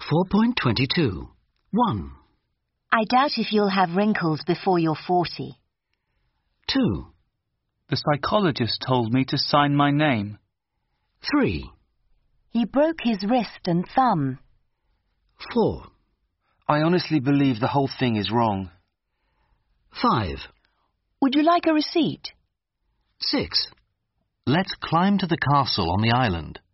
4.22. 1, I doubt if you'll have wrinkles before you're 40. 2, The psychologist told me to sign my name. 3, He broke his wrist and thumb. 4, I honestly believe the whole thing is wrong. 5, Would you like a receipt? 6. Let's climb to the castle on the island.